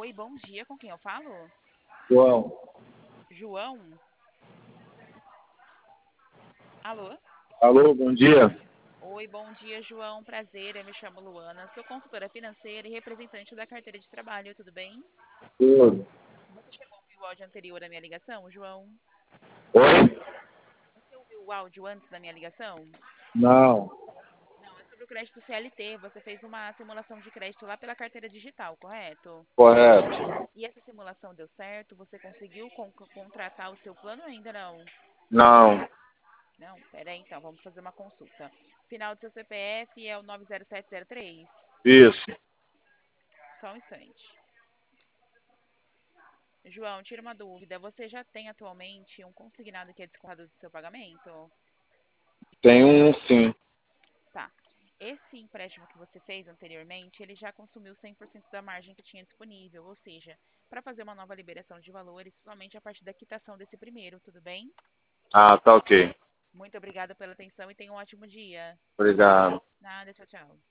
Oi, bom dia. Com quem eu falo? João. João? Alô? Alô, bom dia. Oi, bom dia, João. Prazer, eu me chamo Luana. Sou consultora financeira e representante da carteira de trabalho, tudo bem? Tudo. Você chegou a ouvir o áudio anterior à minha ligação, João? Oi? Você ouviu o áudio antes da minha ligação? Não, Não, é sobre o crédito CLT. Você fez uma simulação de crédito lá pela carteira digital, correto? correto. E essa simulação deu certo? Você conseguiu contratar o seu plano ou ainda não? Não, Não, pera aí então, vamos fazer uma consulta. Final do seu CPF é o 90703. isso. Só um instante. João, tira uma dúvida. Você já tem atualmente um consignado que é descontado do seu pagamento? Tem um sim. Tá. Esse empréstimo que você fez anteriormente, ele já consumiu 100% da margem que tinha disponível, ou seja, para fazer uma nova liberação de valores, somente a partir da quitação desse primeiro, tudo bem? Ah, tá ok. Muito obrigada pela atenção e tenha um ótimo dia. Obrigado. Nada, tchau, tchau.